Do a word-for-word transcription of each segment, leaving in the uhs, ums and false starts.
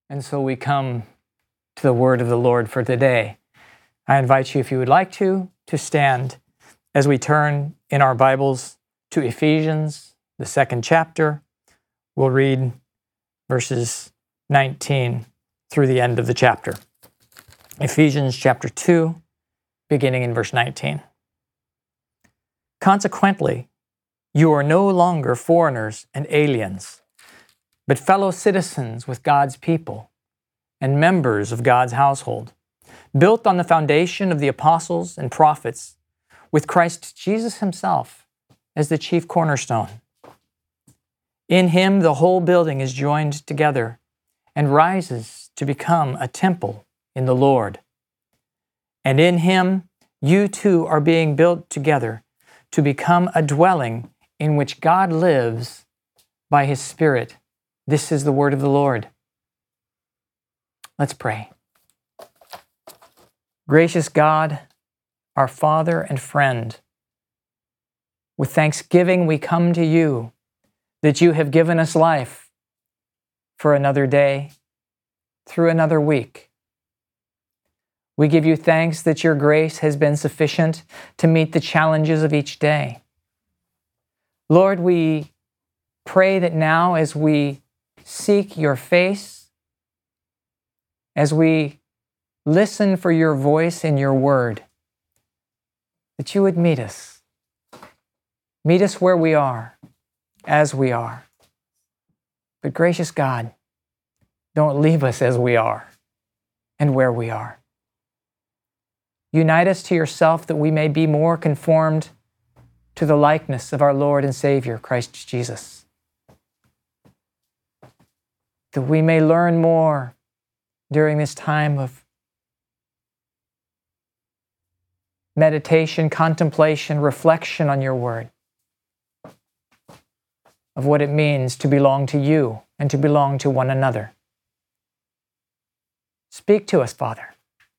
And so we come to the word of the Lord for today. I invite you, if you would like to, to stand as we turn in our Bibles to Ephesians, the second chapter. We'll read verses nineteen through the end of the chapter. Ephesians chapter two, beginning in verse nineteen. Consequently, you are no longer foreigners and aliens, but fellow citizens with God's people and members of God's household, built on the foundation of the apostles and prophets, with Christ Jesus himself as the chief cornerstone. In him, the whole building is joined together and rises to become a temple in the Lord. And in him, you too are being built together to become a dwelling in which God lives by his Spirit. This is the word of the Lord. Let's pray. Gracious God, our Father and friend, with thanksgiving we come to you that you have given us life for another day, through another week. We give you thanks that your grace has been sufficient to meet the challenges of each day. Lord, we pray that now as we seek your face, as we listen for your voice in your word, that you would meet us. Meet us where we are, as we are. But gracious God, don't leave us as we are and where we are. Unite us to yourself that we may be more conformed to the likeness of our Lord and Savior, Christ Jesus. That we may learn more during this time of meditation, contemplation, reflection on your word, of what it means to belong to you and to belong to one another. Speak to us, Father,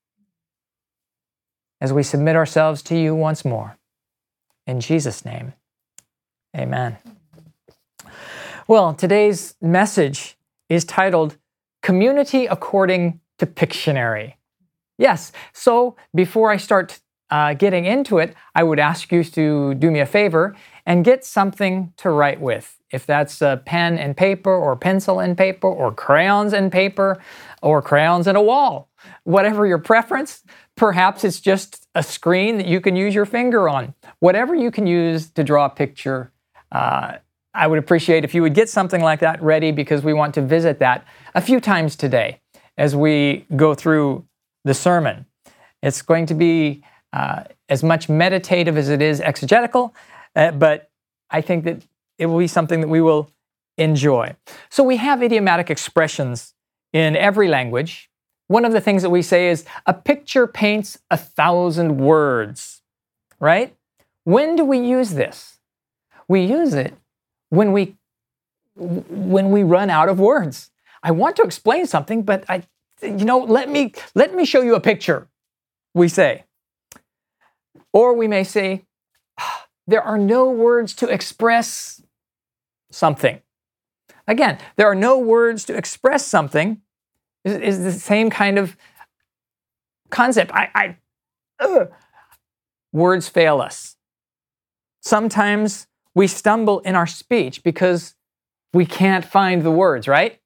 as we submit ourselves to you once more. In Jesus' name, amen. Well, today's message is titled Community According to Pictionary. Yes, so before I start uh, getting into it, I would ask you to do me a favor and get something to write with. If that's a pen and paper or pencil and paper or crayons and paper or crayons and a wall, whatever your preference. Perhaps it's just a screen that you can use your finger on. Whatever you can use to draw a picture, uh, I would appreciate if you would get something like that ready, because we want to visit that a few times today as we go through the sermon. It's going to be uh, as much meditative as it is exegetical, uh, but I think that it will be something that we will enjoy. So we have idiomatic expressions in every language. One of the things that we say is, a picture paints a thousand words, right? When do we use this? We use it when we when we run out of words. I want to explain something, but I, you know, let me let me show you a picture, we say. Or we may say, there are no words to express something. Again, there are no words to express something is, is the same kind of concept. I, I ugh. Words fail us. Sometimes we stumble in our speech because we can't find the words, right?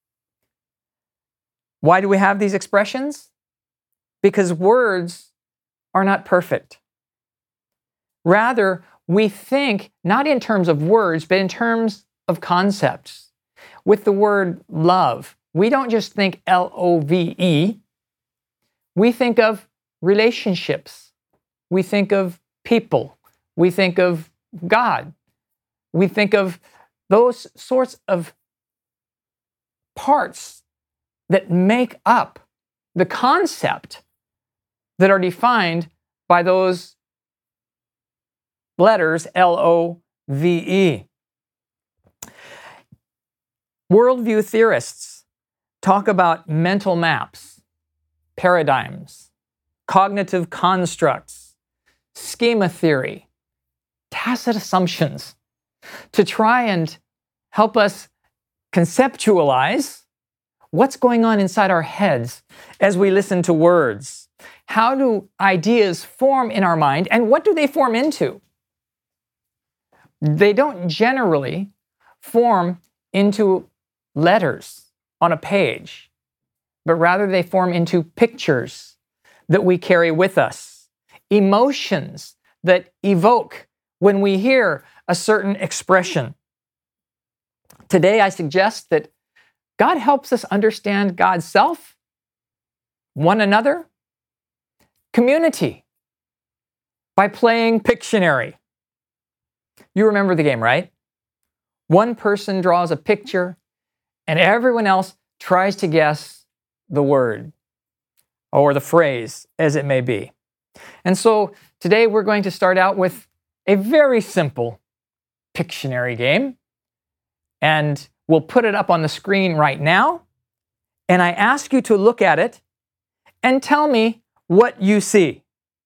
Why do we have these expressions? Because words are not perfect. Rather, we think not in terms of words, but in terms of concepts. With the word love, we don't just think L O V E. We think of relationships. We think of people. We think of God. We think of those sorts of parts that make up the concept that are defined by those letters L O V E. Worldview theorists talk about mental maps, paradigms, cognitive constructs, schema theory, tacit assumptions, to try and help us conceptualize what's going on inside our heads as we listen to words. How do ideas form in our mind, and what do they form into? They don't generally form into letters on a page, but rather they form into pictures that we carry with us, emotions that evoke when we hear a certain expression. Today, I suggest that God helps us understand God's self, one another, community, by playing Pictionary. You remember the game, right? One person draws a picture, and everyone else tries to guess the word or the phrase, as it may be. And so today we're going to start out with a very simple Pictionary game. And we'll put it up on the screen right now. And I ask you to look at it and tell me what you see.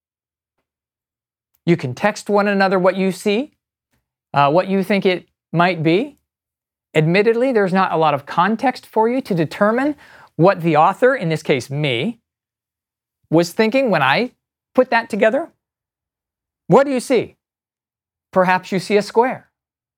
You can text one another what you see, uh, what you think it might be. Admittedly, there's not a lot of context for you to determine what the author, in this case me, was thinking when I put that together. What do you see? Perhaps you see a square.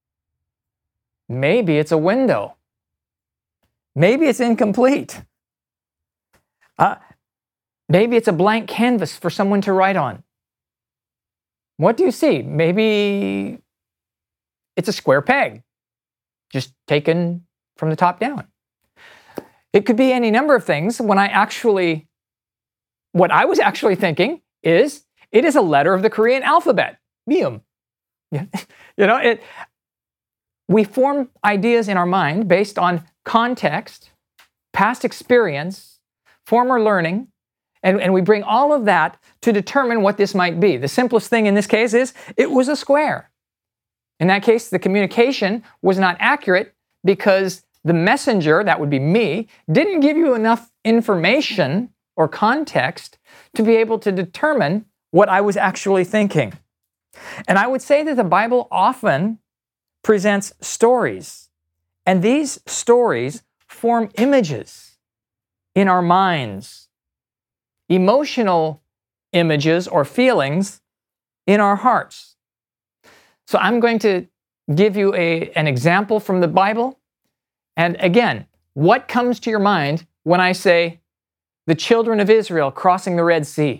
Maybe it's a window. Maybe it's incomplete. Uh, maybe it's a blank canvas for someone to write on. What do you see? Maybe it's a square peg, just taken from the top down. It could be any number of things. When I actually, what I was actually thinking is, it is a letter of the Korean alphabet, Mium. You know, it. We form ideas in our mind based on context, past experience, former learning, and, and we bring all of that to determine what this might be. The simplest thing in this case is it was a square. In that case, the communication was not accurate because the messenger, that would be me, didn't give you enough information or context to be able to determine what I was actually thinking. And I would say that the Bible often presents stories, and these stories form images in our minds, emotional images or feelings in our hearts. So I'm going to give you a, an example from the Bible. And again, what comes to your mind when I say the children of Israel crossing the Red Sea?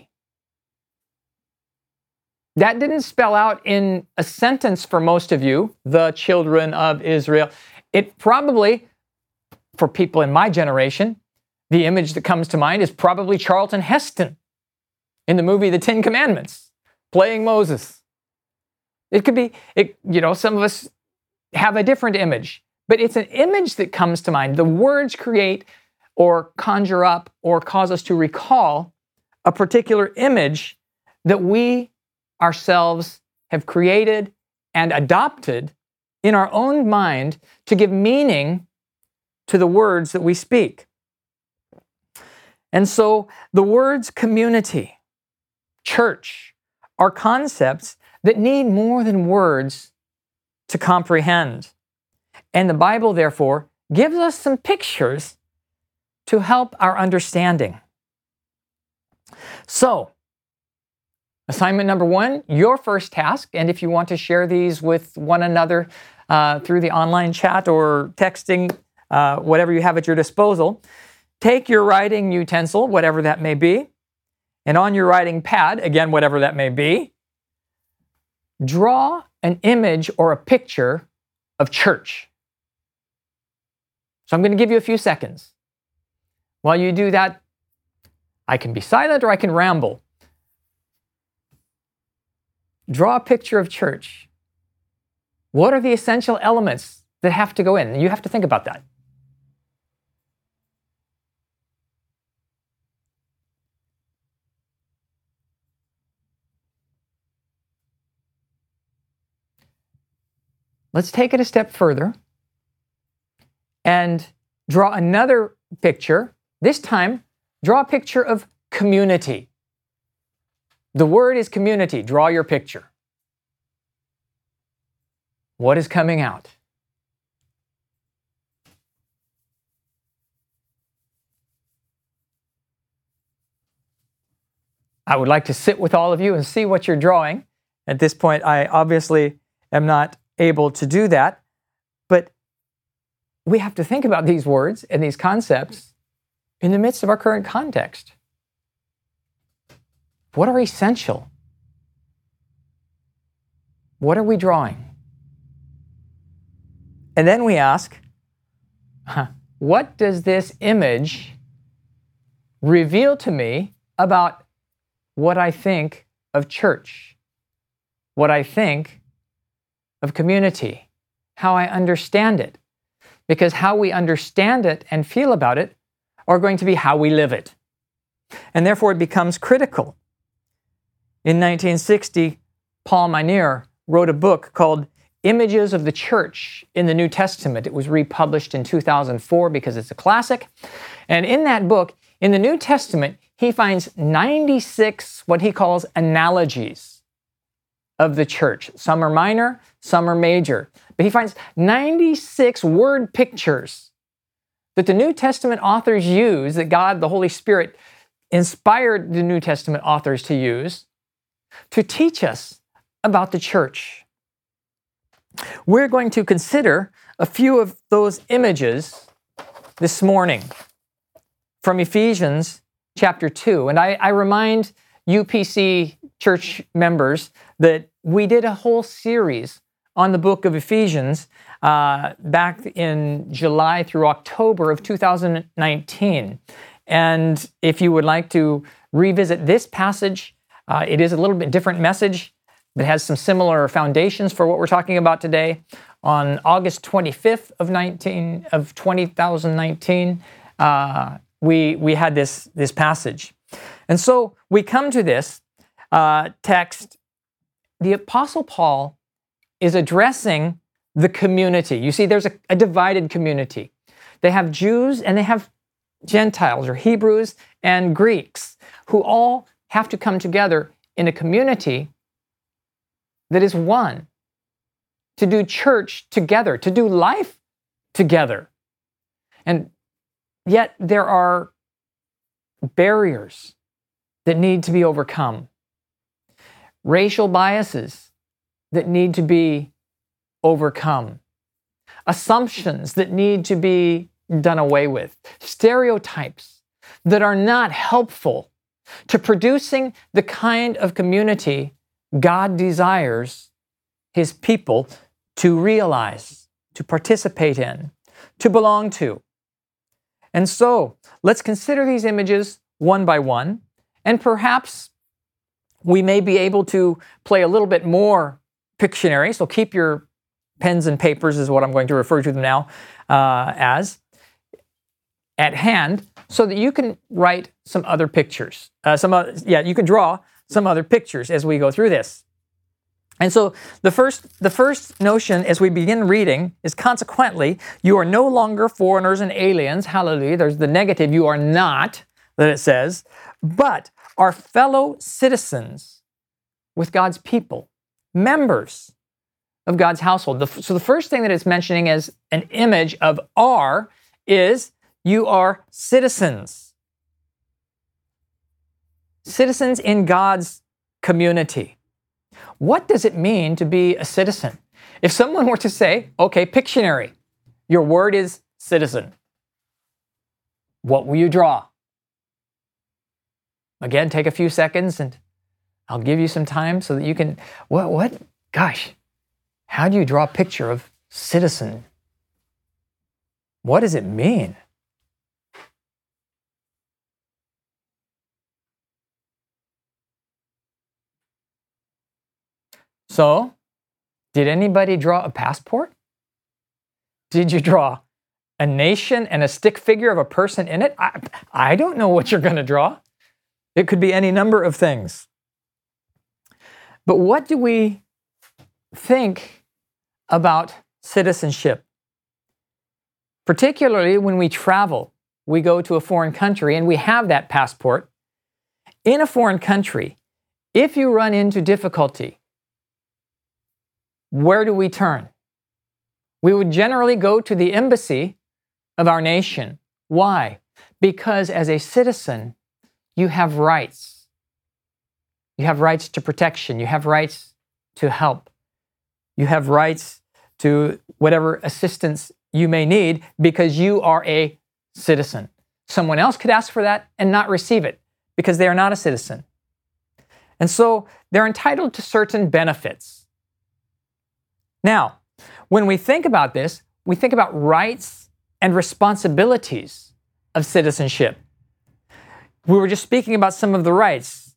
That didn't spell out in a sentence for most of you, the children of Israel. It probably, for people in my generation, the image that comes to mind is probably Charlton Heston in the movie The Ten Commandments, playing Moses. It could be, it, you know, some of us have a different image, but it's an image that comes to mind. The words create or conjure up or cause us to recall a particular image that we ourselves have created and adopted in our own mind to give meaning to the words that we speak. And so the words community, church, are concepts that need more than words to comprehend. And the Bible, therefore, gives us some pictures to help our understanding. So, assignment number one, your first task, and if you want to share these with one another uh, through the online chat or texting, uh, whatever you have at your disposal, take your writing utensil, whatever that may be, and on your writing pad, again, whatever that may be, draw an image or a picture of church. So I'm going to give you a few seconds. While you do that, I can be silent or I can ramble. Draw a picture of church. What are the essential elements that have to go in? You have to think about that. Let's take it a step further and draw another picture. This time, draw a picture of community. The word is community. Draw your picture. What is coming out? I would like to sit with all of you and see what you're drawing. At this point, I obviously am not able to do that, but we have to think about these words and these concepts in the midst of our current context. What are essential? What are we drawing? And then we ask, huh, what does this image reveal to me about what I think of church, what I think of community, how I understand it? Because how we understand it and feel about it are going to be how we live it. And therefore it becomes critical. In nineteen sixty, Paul Meunier wrote a book called Images of the Church in the New Testament. It was republished in two thousand four because it's a classic. And in that book, in the New Testament, he finds ninety-six what he calls analogies of the church. Some are minor, some are major. But he finds ninety-six word pictures that the New Testament authors use, that God, the Holy Spirit, inspired the New Testament authors to use to teach us about the church. We're going to consider a few of those images this morning from Ephesians chapter two. And I, I remind U P C church members that we did a whole series on the book of Ephesians uh, back in July through October of two thousand nineteen. And if you would like to revisit this passage, uh, it is a little bit different message, but has some similar foundations for what we're talking about today. On August twenty-fifth of nineteen of two thousand nineteen, uh, we we had this this passage, and so we come to this uh, text. The Apostle Paul is addressing the community. You see, there's a, a divided community. They have Jews and they have Gentiles or Hebrews and Greeks who all have to come together in a community that is one, to do church together, to do life together. And yet there are barriers that need to be overcome, racial biases that need to be overcome, assumptions that need to be done away with, stereotypes that are not helpful to producing the kind of community God desires His people to realize, to participate in, to belong to. And so, let's consider these images one by one, and perhaps we may be able to play a little bit more Pictionary, so keep your pens and papers, is what I'm going to refer to them now uh, as, at hand, so that you can write some other pictures. Uh, some, uh, yeah, you can draw some other pictures as we go through this. And so the first, the first notion as we begin reading is, consequently, you are no longer foreigners and aliens. Hallelujah. There's the negative, you are not, that it says, but are fellow citizens with God's people, members of God's household. The, so the first thing that it's mentioning as an image of are is you are citizens. Citizens in God's community. What does it mean to be a citizen? If someone were to say, okay, Pictionary, your word is citizen, what will you draw? Again, take a few seconds and I'll give you some time so that you can, what, what, gosh, how do you draw a picture of citizen? What does it mean? So, did anybody draw a passport? Did you draw a nation and a stick figure of a person in it? I, I don't know what you're going to draw. It could be any number of things. But what do we think about citizenship? Particularly when we travel, we go to a foreign country and we have that passport. In a foreign country, if you run into difficulty, where do we turn? We would generally go to the embassy of our nation. Why? Because as a citizen, you have rights. You have rights to protection. You have rights to help. You have rights to whatever assistance you may need because you are a citizen. Someone else could ask for that and not receive it because they are not a citizen. And so they're entitled to certain benefits. Now, when we think about this, we think about rights and responsibilities of citizenship. We were just speaking about some of the rights.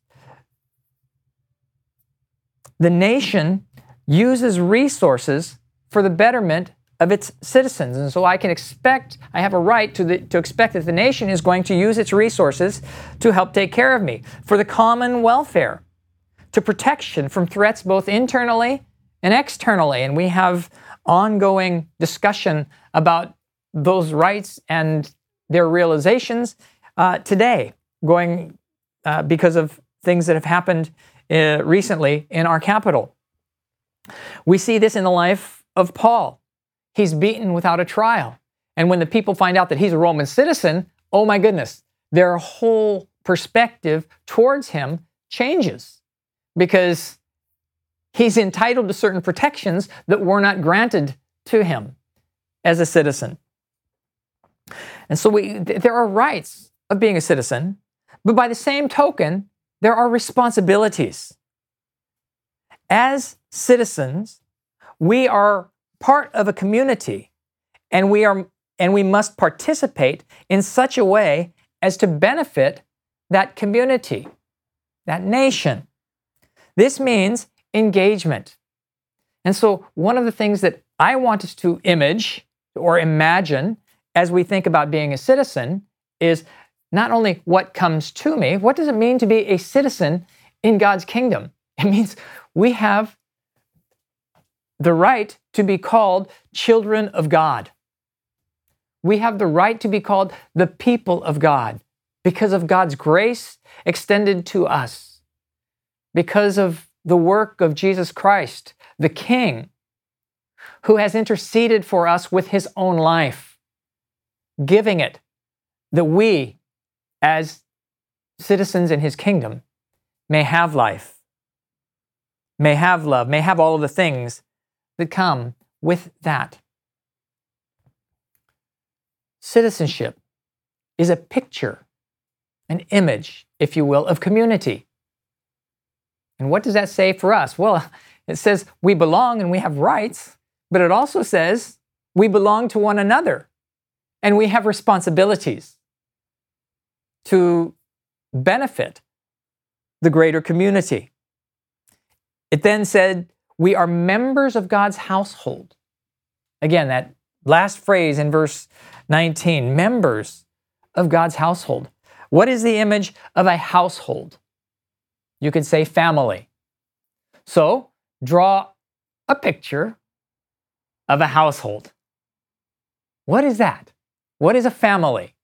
The nation uses resources for the betterment of its citizens. And so I can expect, I have a right to, the, to expect that the nation is going to use its resources to help take care of me, for the common welfare, to protection from threats both internally and externally. And we have ongoing discussion about those rights and their realizations uh, today, going uh, because of things that have happened uh, recently in our capital. We see this in the life of Paul. He's beaten without a trial. And when the people find out that he's a Roman citizen, oh my goodness, their whole perspective towards him changes because he's entitled to certain protections that were not granted to him as a citizen. And so we, there are rights of being a citizen, but by the same token, there are responsibilities. As citizens, we are part of a community, and we are and we must participate in such a way as to benefit that community, that nation. This means engagement. And so one of the things that I want us to image or imagine as we think about being a citizen is not only what comes to me, what does it mean to be a citizen in God's kingdom? It means we have the right to be called children of God. We have the right to be called the people of God because of God's grace extended to us, because of the work of Jesus Christ, the King, who has interceded for us with his own life, giving it that we, as citizens in his kingdom, may have life, may have love, may have all of the things that come with that. Citizenship is a picture, an image, if you will, of community. And what does that say for us? Well, it says we belong and we have rights, but it also says we belong to one another and we have responsibilities to benefit the greater community. It then said we are members of God's household. Again, that last phrase in verse nineteen, members of God's household. What is the image of a household? You could say family. So, draw a picture of a household. What is that? What is a family?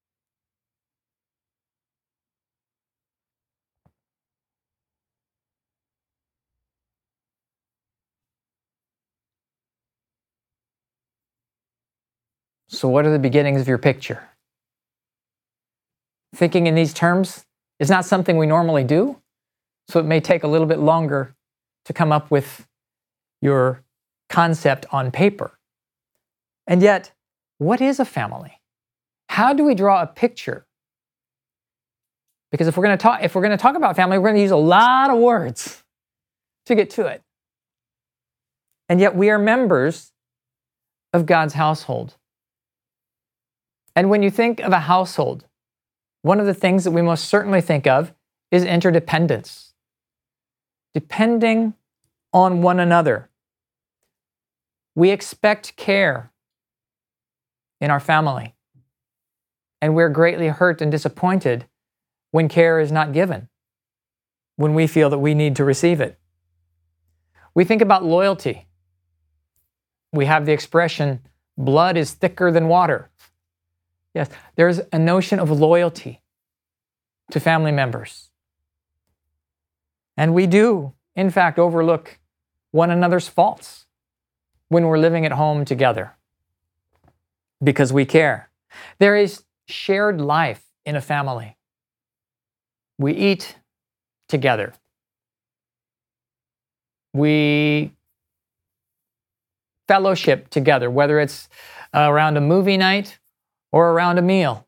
So what are the beginnings of your picture? Thinking in these terms is not something we normally do, so it may take a little bit longer to come up with your concept on paper. And yet, what is a family? How do we draw a picture? Because if we're going to talk, if we're going to talk about family, we're going to use a lot of words to get to it. And yet we are members of God's household. And when you think of a household, one of the things that we most certainly think of is interdependence. Depending on one another. We expect care in our family. And we're greatly hurt and disappointed when care is not given, when we feel that we need to receive it. We think about loyalty. We have the expression, blood is thicker than water. Yes, there's a notion of loyalty to family members. And we do, in fact, overlook one another's faults when we're living at home together because we care. There is shared life in a family. We eat together. We fellowship together, whether it's around a movie night or around a meal.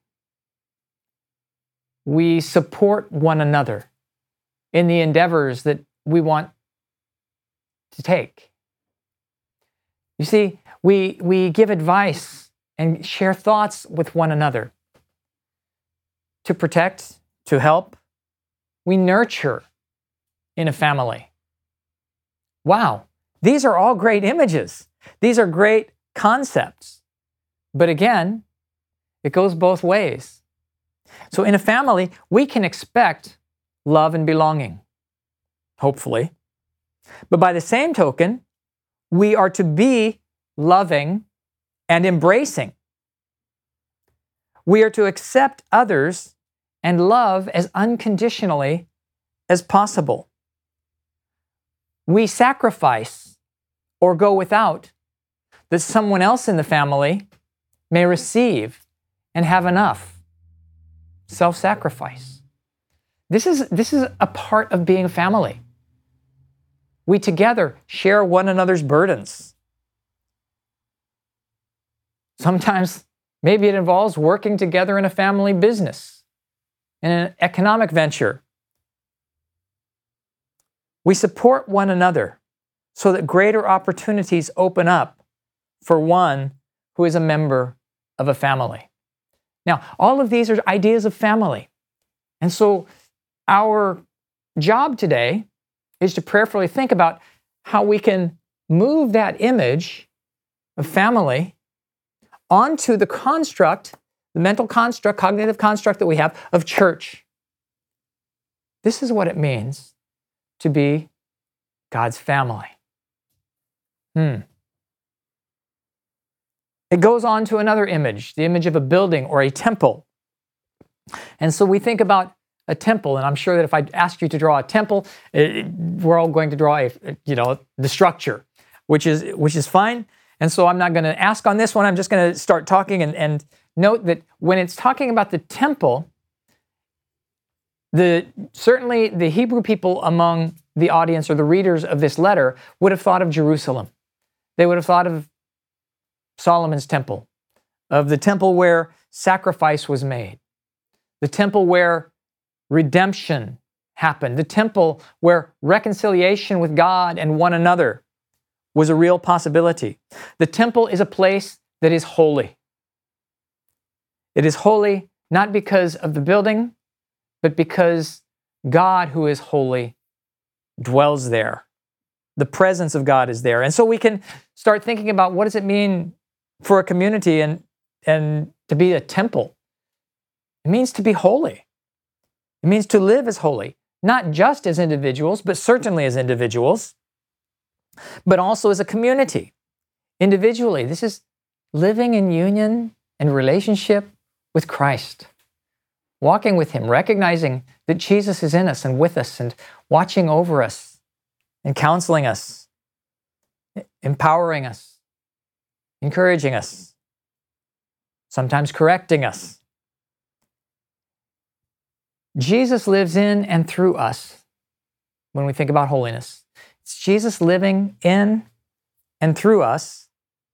We support one another in the endeavors that we want to take. You see, we, we give advice and share thoughts with one another to protect, to help. We nurture in a family. Wow, these are all great images. These are great concepts. But again, it goes both ways. So in a family, we can expect love and belonging, hopefully. But by the same token, we are to be loving and embracing. We are to accept others and love as unconditionally as possible. We sacrifice or go without that someone else in the family may receive and have enough. Self-sacrifice. This is, this is a part of being a family. We together share one another's burdens. Sometimes maybe it involves working together in a family business, in an economic venture. We support one another so that greater opportunities open up for one who is a member of a family. Now, all of these are ideas of family. And so our job today is to prayerfully think about how we can move that image of family onto the construct, the mental construct, cognitive construct that we have of church. This is what it means to be God's family. Hmm. It goes on to another image, the image of a building or a temple. And so we think about a temple, and I'm sure that if I ask you to draw a temple, it, we're all going to draw a, you know, the structure, which is which is fine. And so I'm not going to ask on this one. I'm just going to start talking and, and note that when it's talking about the temple, the certainly the Hebrew people among the audience or the readers of this letter would have thought of Jerusalem. They would have thought of Solomon's temple, of the temple where sacrifice was made, the temple where redemption happened, the temple where reconciliation with God and one another was a real possibility. The temple is a place that is holy. It is holy not because of the building, but because God, who is holy, dwells there. The presence of God is there. And so we can start thinking about what does it mean for a community and, and to be a temple. It means to be holy. It means to live as holy, not just as individuals, but certainly as individuals, but also as a community. Individually, this is living in union and relationship with Christ, walking with Him, recognizing that Jesus is in us and with us and watching over us and counseling us, empowering us, encouraging us, sometimes correcting us. Jesus lives in and through us when we think about holiness. It's Jesus living in and through us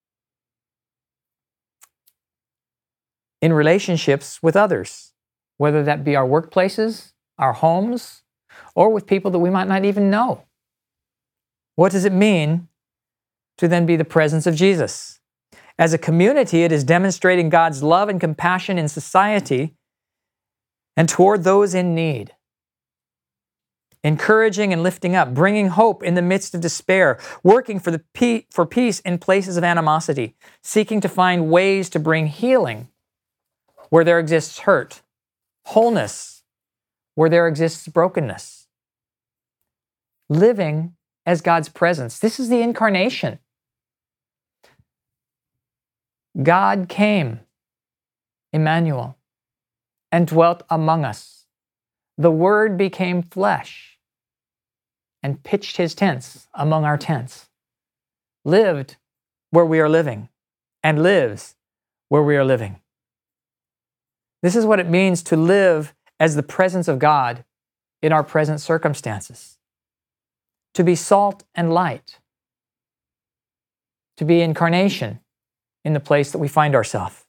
in relationships with others, whether that be our workplaces, our homes, or with people that we might not even know. What does it mean to then be the presence of Jesus? As a community, it is demonstrating God's love and compassion in society and toward those in need. Encouraging and lifting up, bringing hope in the midst of despair, working for, the pe- for peace in places of animosity, seeking to find ways to bring healing where there exists hurt, wholeness where there exists brokenness. Living as God's presence. This is the incarnation. God came, Emmanuel, and dwelt among us. The Word became flesh and pitched His tents among our tents, lived where we are living, and lives where we are living. This is what it means to live as the presence of God in our present circumstances. to be salt and light, to be incarnation in the place that we find ourselves.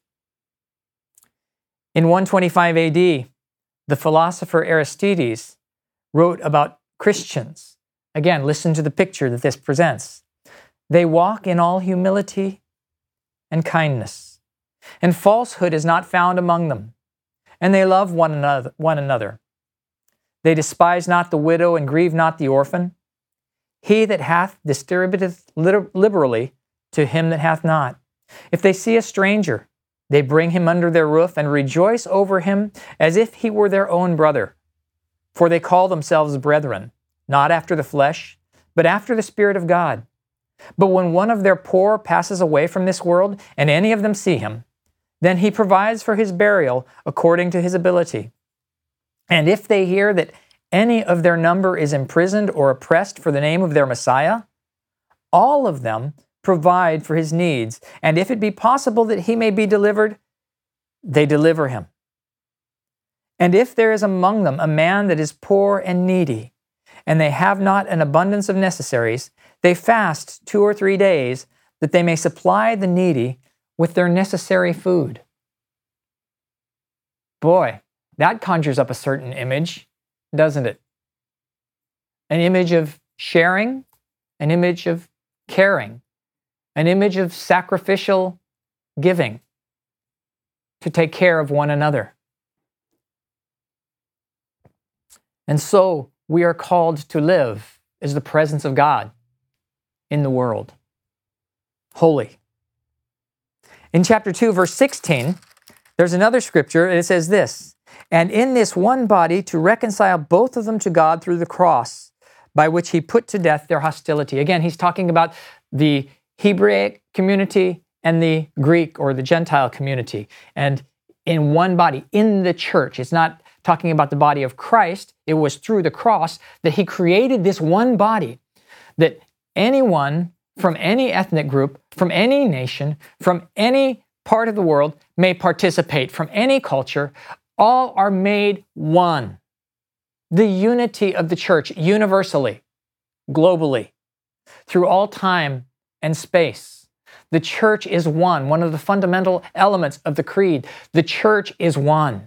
In one twenty-five A D, the philosopher Aristides wrote about Christians. Again, listen to the picture that this presents. They walk in all humility and kindness, and falsehood is not found among them, and they love one another. One another. They despise not the widow and grieve not the orphan. He that hath distributeth liberally to him that hath not. If they see a stranger, they bring him under their roof and rejoice over him as if he were their own brother. For they call themselves brethren, not after the flesh, but after the Spirit of God. But when one of their poor passes away from this world, and any of them see him, then he provides for his burial according to his ability. And if they hear that any of their number is imprisoned or oppressed for the name of their Messiah, all of them provide for his needs. And if it be possible that he may be delivered, they deliver him. And if there is among them a man that is poor and needy, and they have not an abundance of necessaries, they fast two or three days, that they may supply the needy with their necessary food. Boy, that conjures up a certain image, doesn't it? An image of sharing, an image of caring, an image of sacrificial giving to take care of one another. And so we are called to live as the presence of God in the world, holy. In chapter two, verse sixteen, there's another scripture, and it says this, and in this one body to reconcile both of them to God through the cross, by which he put to death their hostility. Again, he's talking about the Hebraic community and the Greek or the Gentile community. And in one body, in the church, it's not talking about the body of Christ. It was through the cross that he created this one body, that anyone from any ethnic group, from any nation, from any part of the world may participate, from any culture. All are made one. The unity of the church universally, globally, through all time and space. The church is one, one of the fundamental elements of the creed. The church is one.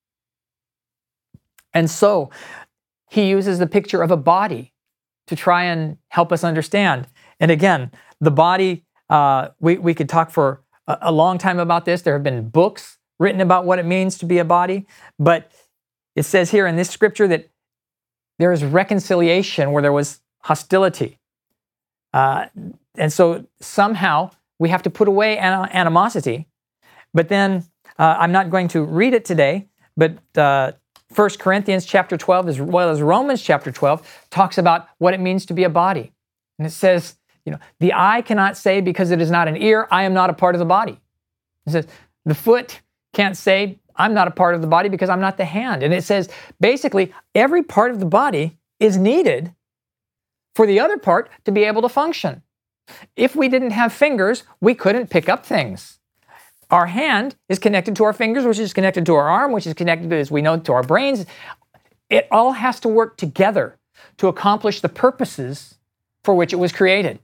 And so he uses the picture of a body to try and help us understand. And again, the body, uh, we, we could talk for a, a long time about this. There have been books written about what it means to be a body, but it says here in this scripture that there is reconciliation where there was hostility. Uh, and so somehow we have to put away an- animosity. But then, uh, I'm not going to read it today, but uh, First Corinthians chapter twelve, as well as Romans chapter twelve, talks about what it means to be a body. And it says, you know, the eye cannot say because it is not an ear, I am not a part of the body. It says, the foot can't say, I'm not a part of the body because I'm not the hand. And it says, basically, every part of the body is needed for the other part to be able to function. If we didn't have fingers, we couldn't pick up things. Our hand is connected to our fingers, which is connected to our arm, which is connected, as we know, to our brains. It all has to work together to accomplish the purposes for which it was created.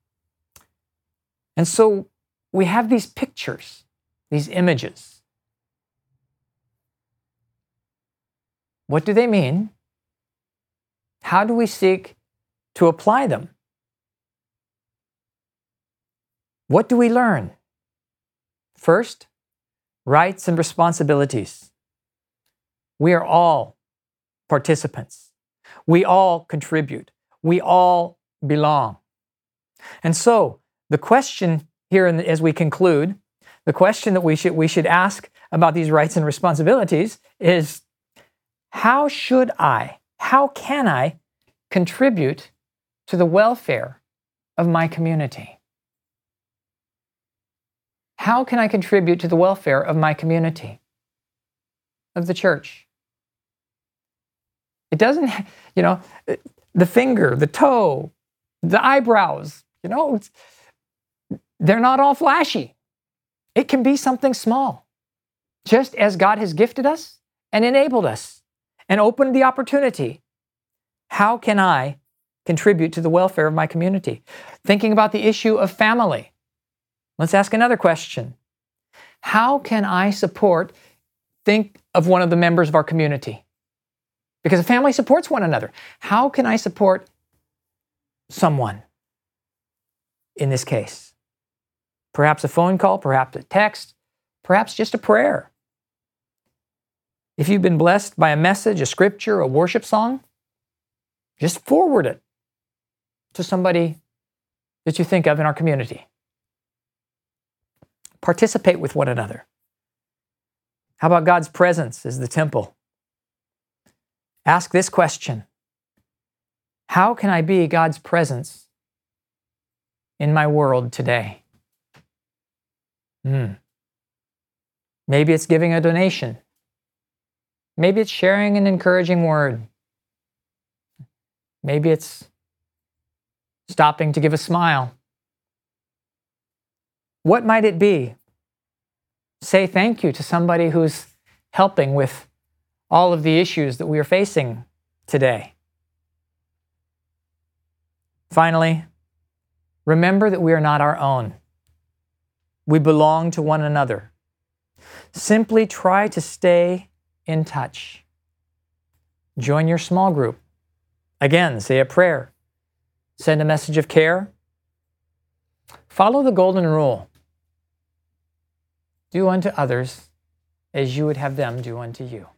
And so we have these pictures, these images. What do they mean? How do we seek to apply them? What do we learn? First, rights and responsibilities. We are all participants. We all contribute. We all belong. And so, the question here, in the, as we conclude, the question that we should, we should ask about these rights and responsibilities is, how should I, how can I contribute to the welfare of my community? How can I contribute to the welfare of my community, of the church? It doesn't, you know, the finger, the toe, the eyebrows, you know, it's, they're not all flashy. It can be something small, just as God has gifted us and enabled us and opened the opportunity. How can I contribute to the welfare of my community? Thinking about the issue of family. Let's ask another question. How can I support, think of one of the members of our community? Because a family supports one another. How can I support someone in this case? Perhaps a phone call, perhaps a text, perhaps just a prayer. If you've been blessed by a message, a scripture, a worship song, just forward it to somebody that you think of in our community. Participate with one another. How about God's presence as the temple? Ask this question. How can I be God's presence in my world today? Hmm. Maybe it's giving a donation. Maybe it's sharing an encouraging word. Maybe it's stopping to give a smile. What might it be? Say thank you to somebody who's helping with all of the issues that we are facing today. Finally, remember that we are not our own. We belong to one another. Simply try to stay in touch. Join your small group. Again, say a prayer. Send a message of care. Follow the golden rule. Do unto others as you would have them do unto you.